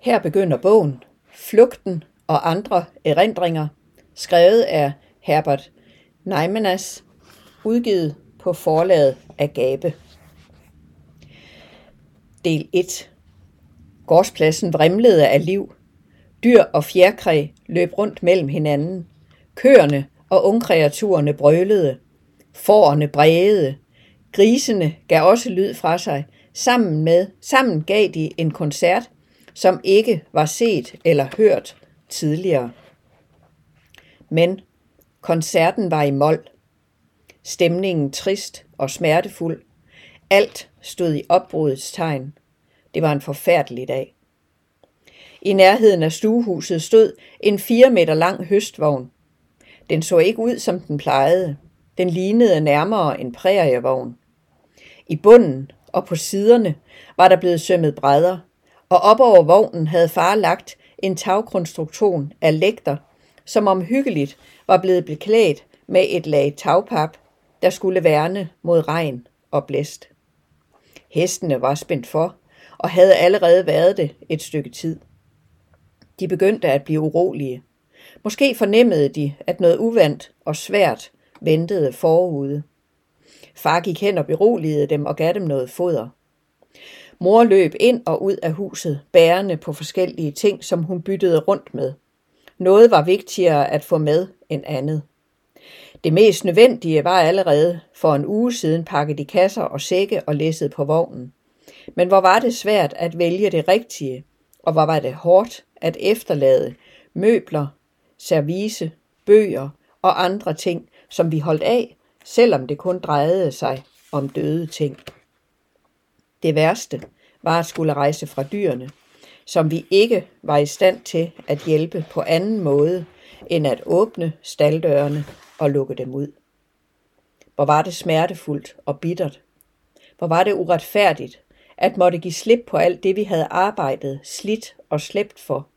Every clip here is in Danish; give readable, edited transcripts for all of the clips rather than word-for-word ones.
Her begynder bogen Flugten og andre erindringer, skrevet af Herbert Neimanas, udgivet på forlaget Agape. Del 1. Gårdspladsen vrimlede af liv. Dyr og fjerkræ løb rundt mellem hinanden. Køerne og ungkreaturerne brølede. Fårene brægede. Grisene gav også lyd fra sig. Sammen gav de en koncert, som ikke var set eller hørt tidligere. Men koncerten var i mol. Stemningen trist og smertefuld. Alt stod i opbrudets tegn. Det var en forfærdelig dag. I nærheden af stuehuset stod en 4 meter lang høstvogn. Den så ikke ud, som den plejede. Den lignede nærmere en prærievogn. I bunden og på siderne var der blevet sømmet brædder, og op over vognen havde far lagt en tagkonstruktion af lægter, som omhyggeligt var blevet beklædt med et lag tagpap, der skulle værne mod regn og blæst. Hestene var spændt for, og havde allerede været det et stykke tid. De begyndte at blive urolige. Måske fornemmede de, at noget uvandt og svært ventede forude. Far gik hen og beroligede dem og gav dem noget foder. Mor løb ind og ud af huset, bærende på forskellige ting, som hun byttede rundt med. Noget var vigtigere at få med end andet. Det mest nødvendige var allerede for en uge siden pakket i kasser og sække og læsset på vognen. Men hvor var det svært at vælge det rigtige, og hvor var det hårdt at efterlade møbler, service, bøger og andre ting, som vi holdt af, selvom det kun drejede sig om døde ting. Det værste var at skulle rejse fra dyrene, som vi ikke var i stand til at hjælpe på anden måde, end at åbne stalddørene og lukke dem ud. Hvor var det smertefuldt og bittert. Hvor var det uretfærdigt, at måtte give slip på alt det, vi havde arbejdet, slidt og slæbt for.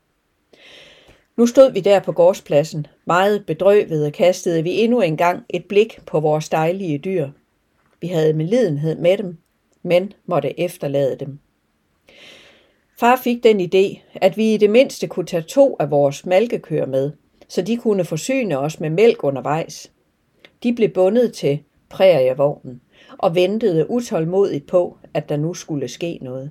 Nu stod vi der på gårdspladsen, meget bedrøvede, kastede vi endnu en gang et blik på vores dejlige dyr. Vi havde medlidenhed med dem, men måtte efterlade dem. Far fik den idé, at vi i det mindste kunne tage 2 af vores malkekøer med, så de kunne forsyne os med mælk undervejs. De blev bundet til prærievognen og ventede utålmodigt på, at der nu skulle ske noget.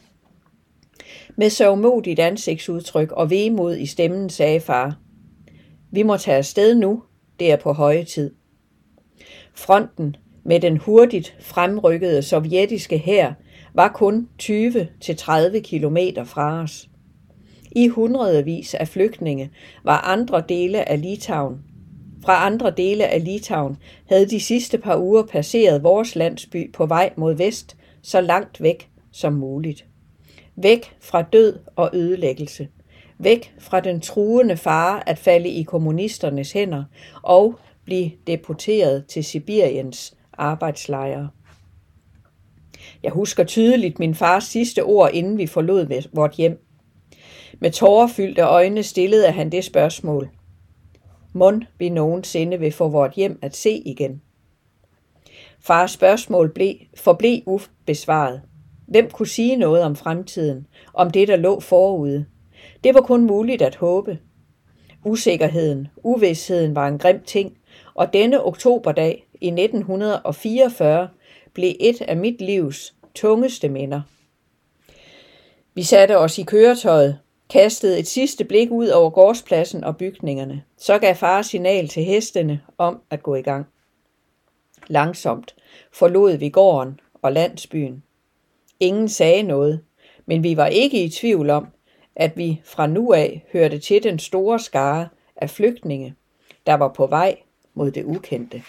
Med sørgmodigt ansigtsudtryk og vemod i stemmen sagde far: "Vi må tage afsted nu, det er på høje tid." Fronten med den hurtigt fremrykkede sovjetiske hær var kun 20-30 kilometer fra os. I hundredvis af flygtninge var andre dele af Litauen. Fra andre dele af Litauen havde de sidste par uger passeret vores landsby på vej mod vest, så langt væk som muligt. Væk fra død og ødelæggelse. Væk fra den truende fare at falde i kommunisternes hænder og blive deporteret til Sibiriens arbejdslejre. Jeg husker tydeligt min fars sidste ord, inden vi forlod vort hjem. Med tårerfyldte øjne stillede han det spørgsmål: "Mon vi nogensinde vil få vort hjem at se igen?" Fars spørgsmål forblev ubesvaret. Hvem kunne sige noget om fremtiden, om det, der lå forude? Det var kun muligt at håbe. Usikkerheden, uvisheden var en grim ting, og denne oktoberdag i 1944 blev et af mit livs tungeste minder. Vi satte os i køretøjet, kastede et sidste blik ud over gårdspladsen og bygningerne. Så gav far signal til hestene om at gå i gang. Langsomt forlod vi gården og landsbyen. Ingen sagde noget, men vi var ikke i tvivl om, at vi fra nu af hørte til den store skare af flygtninge, der var på vej mod det ukendte.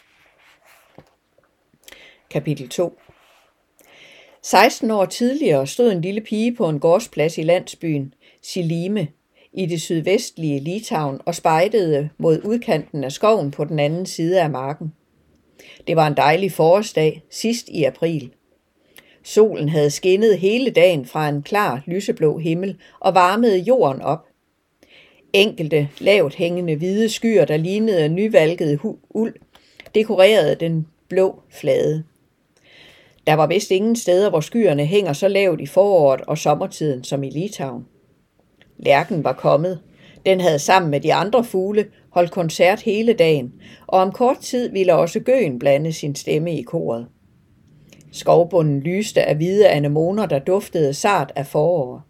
Kapitel 2. 16 år tidligere stod en lille pige på en gårdsplads i landsbyen Silime i det sydvestlige Litauen og spejdede mod udkanten af skoven på den anden side af marken. Det var en dejlig forårsdag sidst i april. Solen havde skinnet hele dagen fra en klar lyseblå himmel og varmede jorden op. Enkelte lavt hængende hvide skyer, der lignede nyvalket uld, dekorerede den blå flade. Der var vist ingen steder, hvor skyerne hænger så lavt i foråret og sommertiden som i Litauen. Lærken var kommet. Den havde sammen med de andre fugle holdt koncert hele dagen, og om kort tid ville også gøen blande sin stemme i koret. Skovbunden lyste af hvide anemoner, der duftede sart af forår.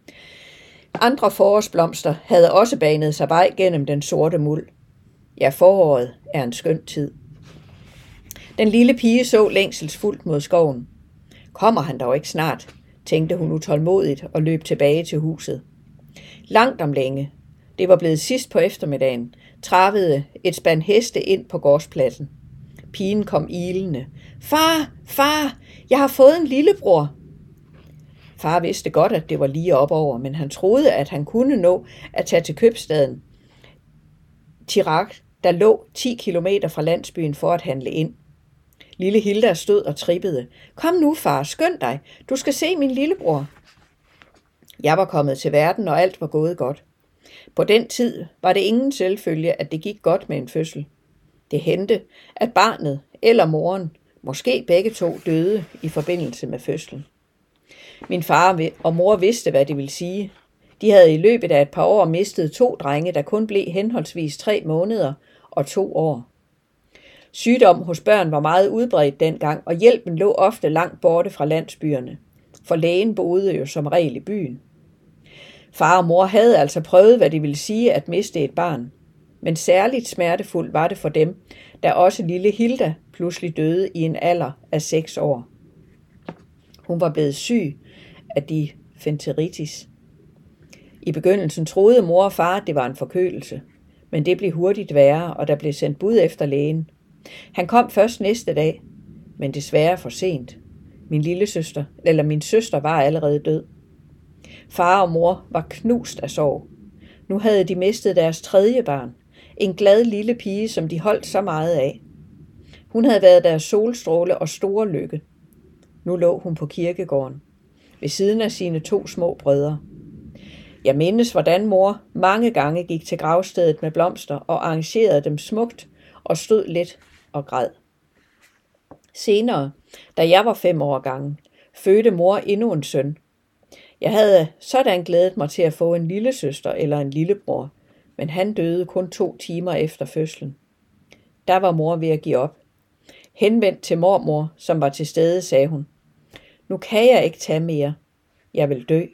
Andre forårsblomster havde også banet sig vej gennem den sorte muld. Ja, foråret er en skøn tid. Den lille pige så længselsfuldt mod skoven. Kommer han dog ikke snart, tænkte hun utålmodigt og løb tilbage til huset. Langt om længe, det var blevet sidst på eftermiddagen, travede et spand heste ind på gårdspladsen. Pigen kom ilende. Far, far, jeg har fået en lillebror. Far vidste godt, at det var lige op over, men han troede, at han kunne nå at tage til købstaden Tirac, der lå 10 kilometer fra landsbyen for at handle ind. Lille Hilda stod og trippede. Kom nu, far, skynd dig. Du skal se min lillebror. Jeg var kommet til verden, og alt var gået godt. På den tid var det ingen selvfølge, at det gik godt med en fødsel. Det hændte, at barnet eller moren, måske begge to, døde i forbindelse med fødslen. Min far og mor vidste, hvad det ville sige. De havde i løbet af et par år mistet 2 drenge, der kun blev henholdsvis 3 måneder og 2 år. Sygdom hos børn var meget udbredt dengang, og hjælpen lå ofte langt borte fra landsbyerne, for lægen boede jo som regel i byen. Far og mor havde altså prøvet, hvad det ville sige at miste et barn, men særligt smertefuldt var det for dem, da også lille Hilda pludselig døde i en alder af 6 år. Hun var blevet syg af diphteritis. I begyndelsen troede mor og far, at det var en forkølelse, men det blev hurtigt værre, og der blev sendt bud efter lægen. Han kom først næste dag, men desværre for sent. Min søster var allerede død. Far og mor var knust af sorg. Nu havde de mistet deres 3. barn, en glad lille pige, som de holdt så meget af. Hun havde været deres solstråle og store lykke. Nu lå hun på kirkegården, ved siden af sine 2 små brødre. Jeg mindes, hvordan mor mange gange gik til gravstedet med blomster og arrangerede dem smukt og stod lidt og græd. Senere, da jeg var 5 år gammel, fødte mor endnu en søn. Jeg havde sådan glædet mig til at få en lille søster eller en lillebror, men han døde kun 2 timer efter fødslen. Der var mor ved at give op. Henvendt til mormor, som var til stede, sagde hun: Nu kan jeg ikke tage mere. Jeg vil dø.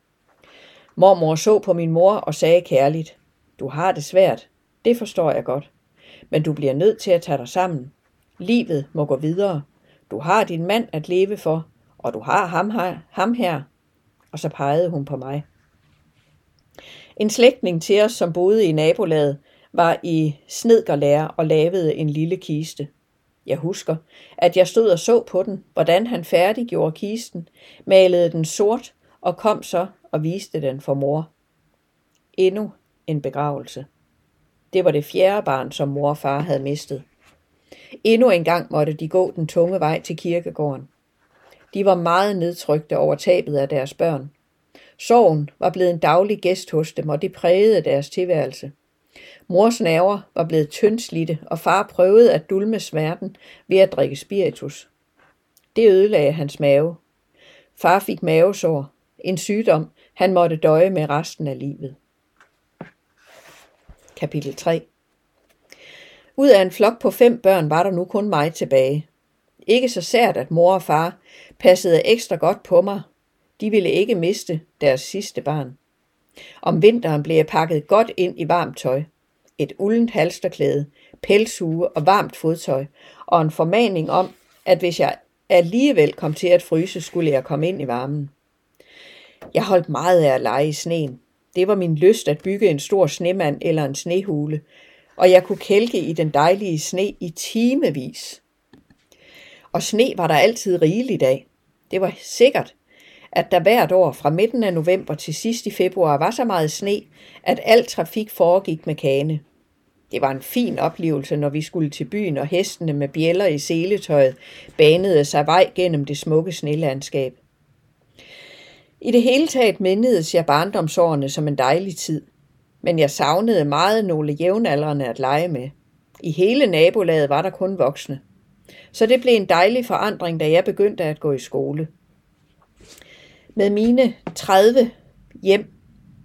Mormor så på min mor og sagde kærligt: Du har det svært, det forstår jeg godt. Men du bliver nødt til at tage dig sammen. Livet må gå videre. Du har din mand at leve for, og du har ham her. Og så pegede hun på mig. En slægtning til os, som boede i nabolaget, var i snedkerlære og lavede en lille kiste. Jeg husker, at jeg stod og så på den, hvordan han færdiggjorde kisten, malede den sort og kom så og viste den for mor. Endnu en begravelse. Det var det 4. barn, som mor og far havde mistet. Endnu en gang måtte de gå den tunge vej til kirkegården. De var meget nedtrykte over tabet af deres børn. Sorgen var blevet en daglig gæst hos dem, og det prægede deres tilværelse. Mors nerver var blevet tyndslidte, og far prøvede at dulme smerten ved at drikke spiritus. Det ødelagde hans mave. Far fik mavesår, en sygdom, han måtte døje med resten af livet. Kapitel 3. Ud af en flok på 5 børn var der nu kun mig tilbage. Ikke så sært, at mor og far passede ekstra godt på mig. De ville ikke miste deres sidste barn. Om vinteren blev jeg pakket godt ind i varmt tøj. Et uldent halsterklæde, pelshue og varmt fodtøj, og en formaning om, at hvis jeg alligevel kom til at fryse, skulle jeg komme ind i varmen. Jeg holdt meget af at lege i sneen. Det var min lyst at bygge en stor snemand eller en snehule, og jeg kunne kælke i den dejlige sne i timevis. Og sne var der altid rigeligt af. Det var sikkert, at der hvert år fra midten af november til sidst i februar var så meget sne, at al trafik foregik med kane. Det var en fin oplevelse, når vi skulle til byen, og hestene med bjælder i seletøjet banede sig vej gennem det smukke snelandskab. I det hele taget mindedes jeg barndomsårene som en dejlig tid, men jeg savnede meget nogle jævnaldrende at lege med. I hele nabolaget var der kun voksne. Så det blev en dejlig forandring, da jeg begyndte at gå i skole. Med mine 30 hjem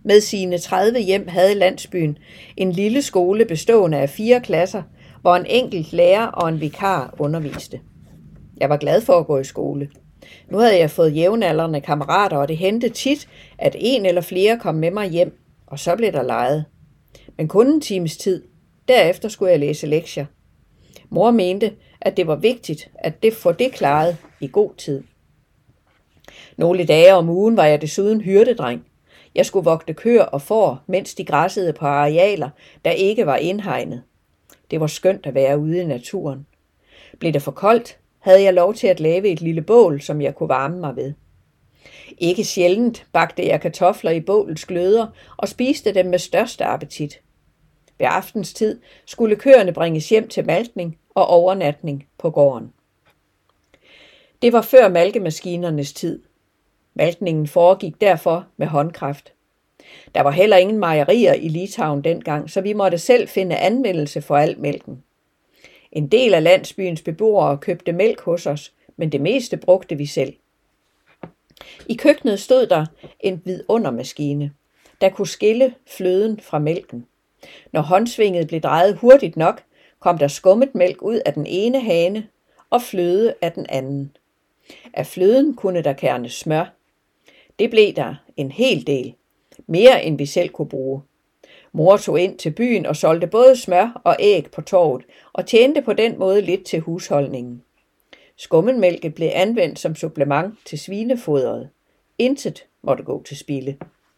Med sine 30 hjem havde landsbyen en lille skole bestående af 4 klasser, hvor en enkelt lærer og en vikar underviste. Jeg var glad for at gå i skole. Nu havde jeg fået jævnaldrende kammerater, og det hentede tit, at en eller flere kom med mig hjem, og så blev der leget. Men kun en times tid. Derefter skulle jeg læse lektier. Mor mente, at det var vigtigt at få det klaret i god tid. Nogle dage om ugen var jeg desuden hyrdedreng. Jeg skulle vogte køer og får, mens de græssede på arealer, der ikke var indhegnet. Det var skønt at være ude i naturen. Blev det for koldt, havde jeg lov til at lave et lille bål, som jeg kunne varme mig ved. Ikke sjældent bagte jeg kartofler i bålets gløder og spiste dem med største appetit. Ved aftenstid skulle køerne bringes hjem til malkning og overnatning på gården. Det var før malkemaskinernes tid. Malkningen foregik derfor med håndkraft. Der var heller ingen mejerier i Litauen dengang, så vi måtte selv finde anvendelse for al mælken. En del af landsbyens beboere købte mælk hos os, men det meste brugte vi selv. I køkkenet stod der en vidundermaskine, der kunne skille fløden fra mælken. Når håndsvinget blev drejet hurtigt nok, kom der skummet mælk ud af den ene hane og fløde af den anden. Af fløden kunne der kernes smør. Det blev der en hel del, mere end vi selv kunne bruge. Mor tog ind til byen og solgte både smør og æg på torvet og tjente på den måde lidt til husholdningen. Skummetmælken blev anvendt som supplement til svinefodret. Intet måtte gå til spilde.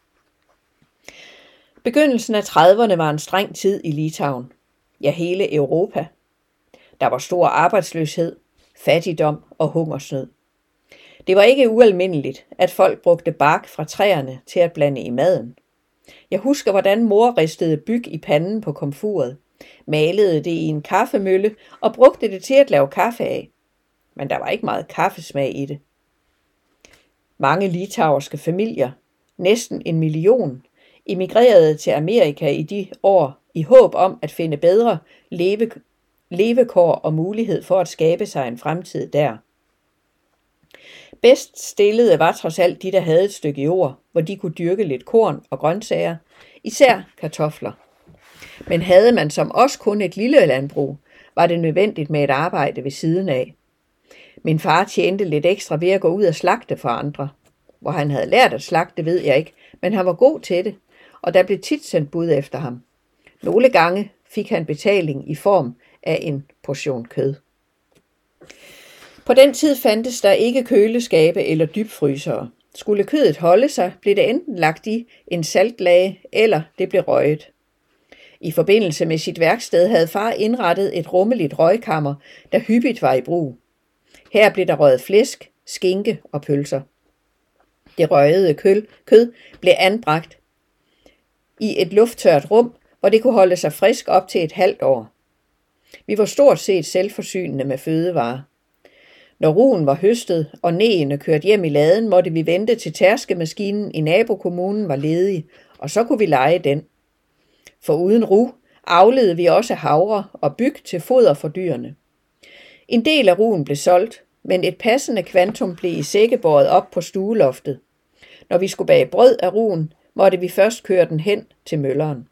Begyndelsen af 30'erne var en streng tid i Litauen. Ja, hele Europa. Der var stor arbejdsløshed, fattigdom og hungersnød. Det var ikke ualmindeligt, at folk brugte bark fra træerne til at blande i maden. Jeg husker, hvordan mor ristede byg i panden på komfuret, malede det i en kaffemølle og brugte det til at lave kaffe af. Men der var ikke meget kaffesmag i det. Mange litauiske familier, næsten 1 million, emigrerede til Amerika i de år i håb om at finde bedre levekår og mulighed for at skabe sig en fremtid der. Bedst stillede var trods alt de, der havde et stykke jord, hvor de kunne dyrke lidt korn og grøntsager, især kartofler. Men havde man som os kun et lille landbrug, var det nødvendigt med et arbejde ved siden af. Min far tjente lidt ekstra ved at gå ud og slagte for andre. Hvor han havde lært at slagte, ved jeg ikke, men han var god til det, og der blev tit sendt bud efter ham. Nogle gange fik han betaling i form af en portion kød. På den tid fandtes der ikke køleskabe eller dybfrysere. Skulle kødet holde sig, blev det enten lagt i en saltlage, eller det blev røget. I forbindelse med sit værksted havde far indrettet et rummeligt røgkammer, der hyppigt var i brug. Her blev der røget flæsk, skinke og pølser. Det røgede kød blev anbragt i et lufttørt rum, hvor det kunne holde sig frisk op til et halvt år. Vi var stort set selvforsynende med fødevarer. Når ruen var høstet og negene kørt hjem i laden, måtte vi vente til tærskemaskinen i nabokommunen var ledig, og så kunne vi leje den. For uden ru avlede vi også havre og byg til foder for dyrene. En del af ruen blev solgt, men et passende kvantum blev i sække båret op på stueloftet. Når vi skulle bage brød af ruen, måtte vi først køre den hen til mølleren.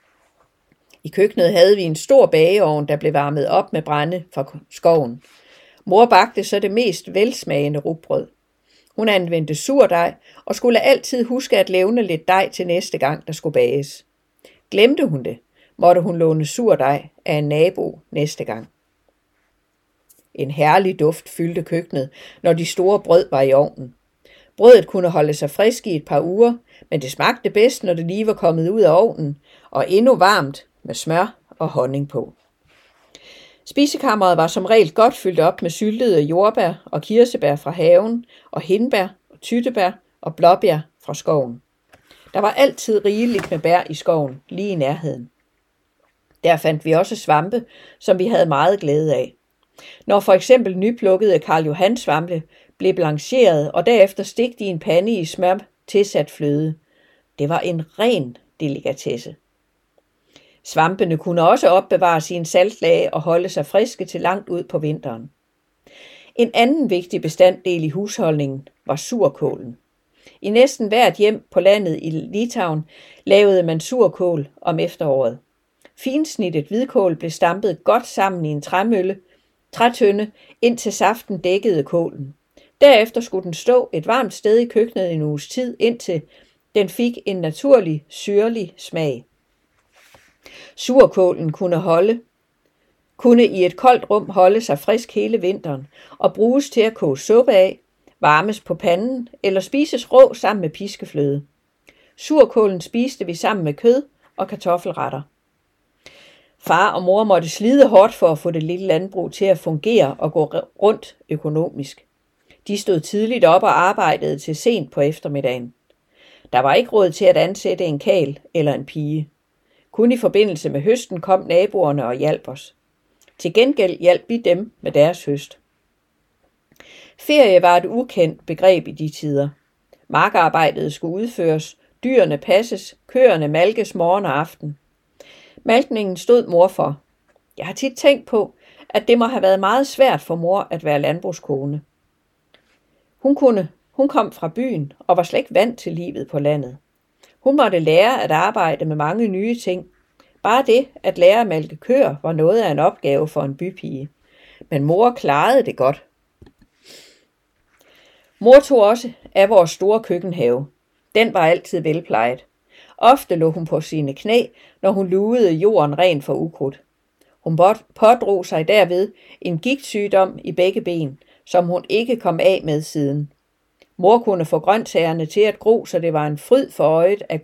I køkkenet havde vi en stor bageovn, der blev varmet op med brænde fra skoven. Mor bagte så det mest velsmagende rugbrød. Hun anvendte surdej og skulle altid huske at levne lidt dej til næste gang, der skulle bages. Glemte hun det, måtte hun låne surdej af en nabo næste gang. En herlig duft fyldte køkkenet, når de store brød var i ovnen. Brødet kunne holde sig frisk i et par uger, men det smagte bedst, når det lige var kommet ud af ovnen, og endnu varmt med smør og honning på. Spisekammeret var som regel godt fyldt op med syltede jordbær og kirsebær fra haven, og hindbær og tyttebær og blåbær fra skoven. Der var altid rigeligt med bær i skoven, lige i nærheden. Der fandt vi også svampe, som vi havde meget glæde af. Når for eksempel nyplukkede Karl Johan svampe blev blancheret og derefter stegt i en pande i smør tilsat fløde. Det var en ren delikatesse. Svampene kunne også opbevares i en saltlage og holde sig friske til langt ud på vinteren. En anden vigtig bestanddel i husholdningen var surkålen. I næsten hvert hjem på landet i Litauen lavede man surkål om efteråret. Finsnittet hvidkål blev stampet godt sammen i en trætønde, indtil saften dækkede kålen. Derefter skulle den stå et varmt sted i køkkenet en uges tid, indtil den fik en naturlig, syrlig smag. Surkålen kunne i et koldt rum holde sig frisk hele vinteren og bruges til at koge suppe af, varmes på panden eller spises rå sammen med piskefløde. Surkålen spiste vi sammen med kød og kartoffelretter. Far og mor måtte slide hårdt for at få det lille landbrug til at fungere og gå rundt økonomisk. De stod tidligt op og arbejdede til sent på eftermiddagen. Der var ikke råd til at ansætte en karl eller en pige. Kun i forbindelse med høsten kom naboerne og hjalp os. Til gengæld hjalp vi dem med deres høst. Ferie var et ukendt begreb i de tider. Markarbejdet skulle udføres, dyrene passes, køerne malkes morgen og aften. Malkningen stod mor for. Jeg har tit tænkt på, at det må have været meget svært for mor at være landbrugskone. Hun kom fra byen og var slet ikke vant til livet på landet. Hun måtte lære at arbejde med mange nye ting. Bare det at lære at malke køer var noget af en opgave for en bypige. Men mor klarede det godt. Mor tog også af vores store køkkenhave. Den var altid velplejet. Ofte lå hun på sine knæ, når hun lugede jorden ren for ukrudt. Hun pådrog sig derved en gigtsygdom i begge ben, som hun ikke kom af med siden. Mor kunne få grøntsagerne til at gro, så det var en fryd for øjet af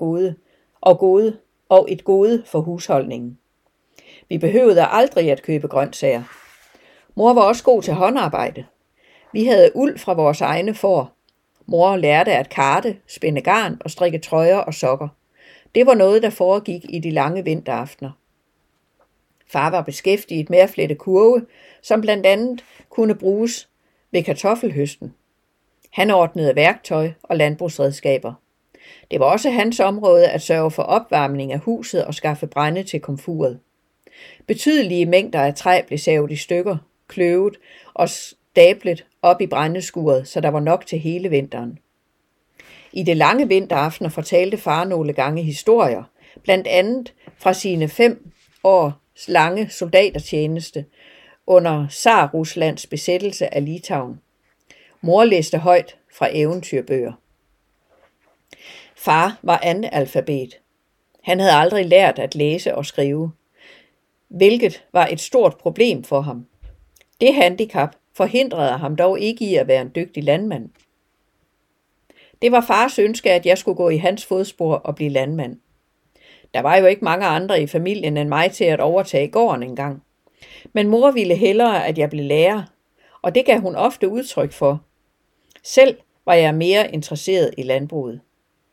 et gode for husholdningen. Vi behøvede aldrig at købe grøntsager. Mor var også god til håndarbejde. Vi havde uld fra vores egne får. Mor lærte at karte, spænde garn og strikke trøjer og sokker. Det var noget, der foregik i de lange vinteraftener. Far var beskæftiget med at flette kurve, som blandt andet kunne bruges ved kartoffelhøsten. Han ordnede værktøj og landbrugsredskaber. Det var også hans område at sørge for opvarmning af huset og skaffe brænde til komfuret. Betydelige mængder af træ blev savet i stykker, kløvet og stablet op i brændeskuret, så der var nok til hele vinteren. I de lange vinteraftener fortalte far nogle gange historier, blandt andet fra sine 5 års lange soldatertjeneste under Tsar-Ruslands besættelse af Litauen. Mor læste højt fra eventyrbøger. Far var analfabet. Han havde aldrig lært at læse og skrive, hvilket var et stort problem for ham. Det handicap forhindrede ham dog ikke i at være en dygtig landmand. Det var fars ønske, at jeg skulle gå i hans fodspor og blive landmand. Der var jo ikke mange andre i familien end mig til at overtage gården engang. Men mor ville hellere, at jeg blev lærer, og det gav hun ofte udtryk for. Selv var jeg mere interesseret i landbruget.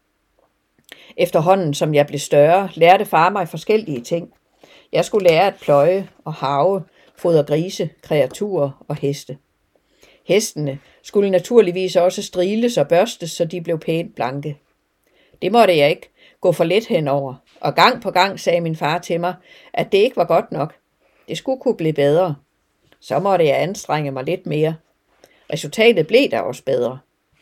Efterhånden som jeg blev større, lærte far mig forskellige ting. Jeg skulle lære at pløje og harve, fodre grise, kreaturer og heste. Hestene skulle naturligvis også striles og børstes, så de blev pænt blanke. Det måtte jeg ikke gå for let henover, og gang på gang sagde min far til mig, at det ikke var godt nok. Det skulle kunne blive bedre. Så måtte jeg anstrenge mig lidt mere. Resultatet blev da også bedre.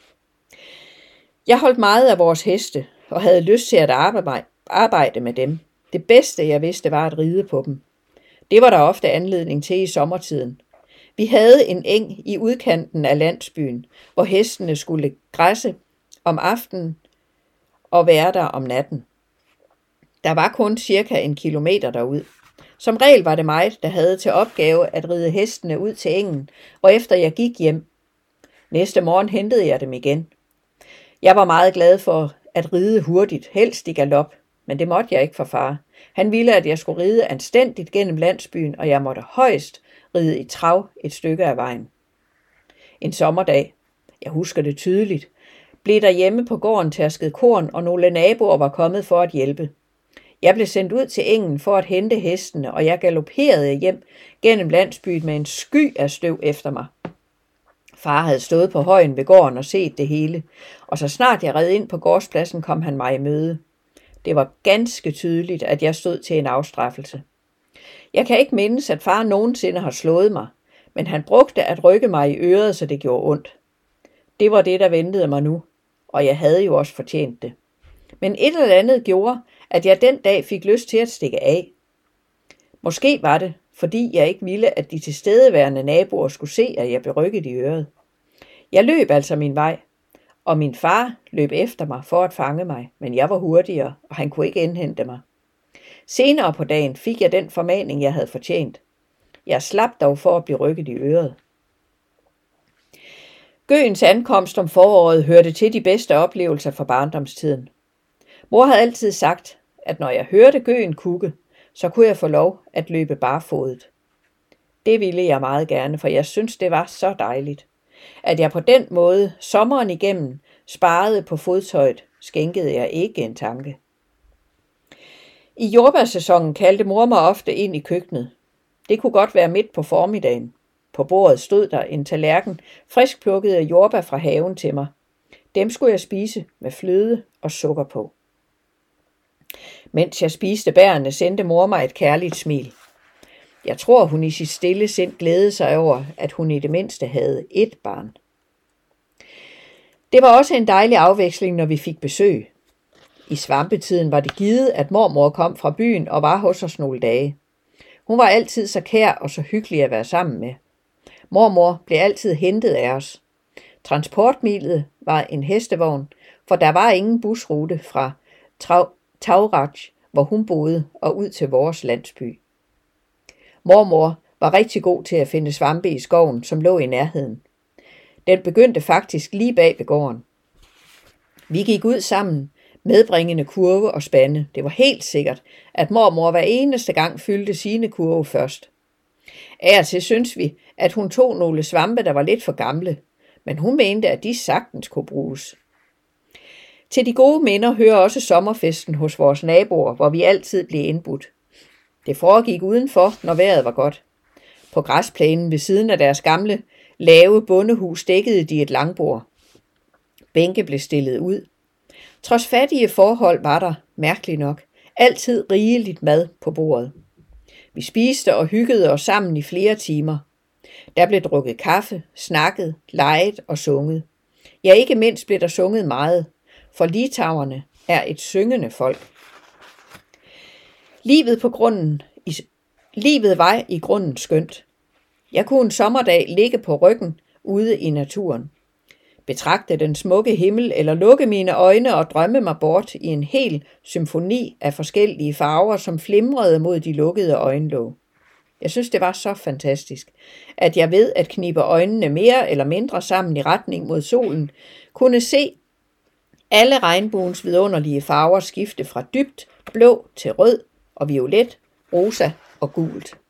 Jeg holdt meget af vores heste og havde lyst til at arbejde med dem. Det bedste jeg vidste var at ride på dem. Det var der ofte anledning til i sommertiden. Vi havde en eng i udkanten af landsbyen, hvor hestene skulle græsse om aftenen og være der om natten. Der var kun cirka 1 kilometer derud. Som regel var det mig, der havde til opgave at ride hestene ud til engen, hvorefter jeg gik hjem. Næste morgen hentede jeg dem igen. Jeg var meget glad for at ride hurtigt, helst i galop, men det måtte jeg ikke for far. Han ville, at jeg skulle ride anstændigt gennem landsbyen, og jeg måtte højst ride i trav et stykke af vejen. En sommerdag, jeg husker det tydeligt, blev der hjemme på gården tærsket korn, og nogle naboer var kommet for at hjælpe. Jeg blev sendt ud til engen for at hente hestene, og jeg galopperede hjem gennem landsbyen med en sky af støv efter mig. Far havde stået på højen ved gården og set det hele, og så snart jeg red ind på gårdspladsen, kom han mig i møde. Det var ganske tydeligt, at jeg stod til en afstraffelse. Jeg kan ikke mindes, at far nogensinde har slået mig, men han brugte at rykke mig i øret, så det gjorde ondt. Det var det, der ventede mig nu, og jeg havde jo også fortjent det. Men et eller andet gjorde, at jeg den dag fik lyst til at stikke af. Måske var det, fordi jeg ikke ville, at de tilstedeværende naboer skulle se, at jeg blev rykket i øret. Jeg løb altså min vej, og min far løb efter mig for at fange mig, men jeg var hurtigere, og han kunne ikke indhente mig. Senere på dagen fik jeg den formaning, jeg havde fortjent. Jeg slap dog for at blive rykket i øret. Gøgens ankomst om foråret hørte til de bedste oplevelser fra barndomstiden. Mor havde altid sagt, at når jeg hørte gøen kugge, så kunne jeg få lov at løbe barfodet. Det ville jeg meget gerne, for jeg synes, det var så dejligt. At jeg på den måde, sommeren igennem, sparede på fodtøjet, skænkede jeg ikke en tanke. I jordbærsæsonen kaldte mor mig ofte ind i køkkenet. Det kunne godt være midt på formiddagen. På bordet stod der en tallerken friskplukkede jordbær fra haven til mig. Dem skulle jeg spise med fløde og sukker på. Mens jeg spiste bærene, sendte mor mig et kærligt smil. Jeg tror, hun i sit stille sind glædede sig over, at hun i det mindste havde ét barn. Det var også en dejlig afveksling, når vi fik besøg. I svampetiden var det givet, at mormor kom fra byen og var hos os nogle dage. Hun var altid så kær og så hyggelig at være sammen med. Mormor blev altid hentet af os. Transportmidlet var en hestevogn, for der var ingen busrute fra Tauraj, hvor hun boede, og ud til vores landsby. Mormor var rigtig god til at finde svampe i skoven, som lå i nærheden. Den begyndte faktisk lige bag ved gården. Vi gik ud sammen, medbringende kurve og spande. Det var helt sikkert, at mormor hver eneste gang fyldte sine kurve først. Af og til synes vi, at hun tog nogle svampe, der var lidt for gamle, men hun mente, at de sagtens kunne bruges. Til de gode minder hører også sommerfesten hos vores naboer, hvor vi altid blev indbudt. Det foregik udenfor, når vejret var godt. På græsplænen ved siden af deres gamle, lave bondehus dækkede de et langbord. Bænke blev stillet ud. Trods fattige forhold var der, mærkeligt nok, altid rigeligt mad på bordet. Vi spiste og hyggede os sammen i flere timer. Der blev drukket kaffe, snakket, leget og sunget. Ja, ikke mindst blev der sunget meget, for litauerne er et syngende folk. Livet var i grunden skønt. Jeg kunne en sommerdag ligge på ryggen ude i naturen. Betragte den smukke himmel eller lukke mine øjne og drømme mig bort i en hel symfoni af forskellige farver, som flimrede mod de lukkede øjenlåg. Jeg synes, det var så fantastisk, at jeg ved at knibe øjnene mere eller mindre sammen i retning mod solen, kunne se alle regnbuens vidunderlige farver skifte fra dybt blå til rød og violet, rosa og gult.